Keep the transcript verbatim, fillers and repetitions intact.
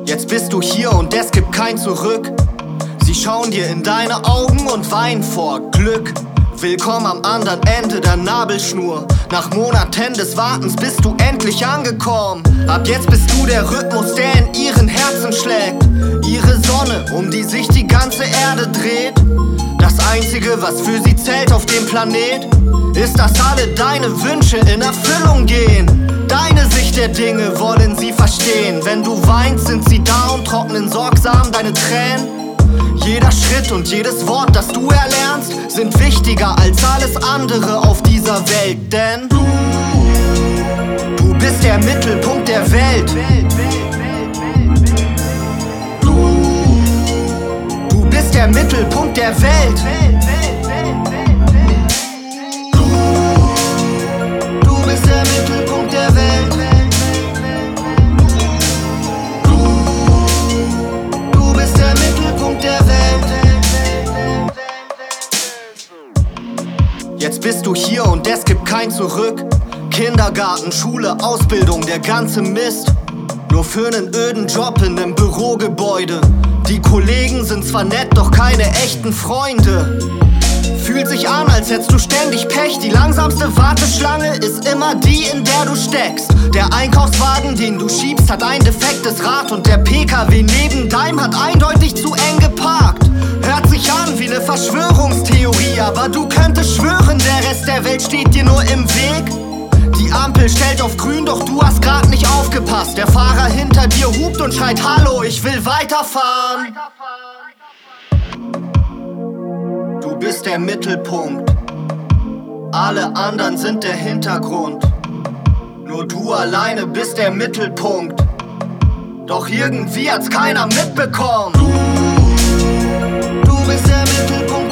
Jetzt bist du hier und es gibt kein Zurück. Sie schauen dir in deine Augen und weinen vor Glück. Willkommen am anderen Ende der Nabelschnur. Nach Monaten des Wartens bist du endlich angekommen. Ab jetzt bist du der Rhythmus, der in ihren Herzen schlägt. Ihre Sonne, um die sich die ganze Erde dreht. Das Einzige, was für sie zählt auf dem Planet, ist, dass alle deine Wünsche in Erfüllung gehen. Deine Sicht der Dinge wollen sie verstehen. Wenn du weinst, sind sie da und trocknen sorgsam deine Tränen. Jeder Schritt und jedes Wort, das du erlernst, sind wichtiger als alles andere auf dieser Welt. Denn du, du bist der Mittelpunkt der Welt. Du, du bist der Mittelpunkt der Welt. Du, du bist der Mittelpunkt der Welt. Du bist der Mittelpunkt der Welt. Jetzt bist du hier und es gibt kein Zurück. Kindergarten, Schule, Ausbildung, der ganze Mist. Nur für nen öden Job in nem Bürogebäude. Die Kollegen sind zwar nett, doch keine echten Freunde. Fühlt sich an, als hättest du ständig Pech. Die langsamste Warteschlange ist immer die, in der du steckst. Der Einkaufswagen, den du schiebst, hat ein defektes Rad. Und der P K W neben deinem hat eindeutig zu eng geparkt. Hört sich an wie ne Verschwörungstheorie, aber du könntest schwören, der Rest der Welt steht dir nur im Weg. Die Ampel stellt auf grün, doch du hast grad nicht aufgepasst. Der Fahrer hinter dir hupt und schreit: Hallo, ich will weiterfahren. Du bist der Mittelpunkt, alle anderen sind der Hintergrund. Nur du alleine bist der Mittelpunkt, doch irgendwie hat's keiner mitbekommen. Du, du bist der Mittelpunkt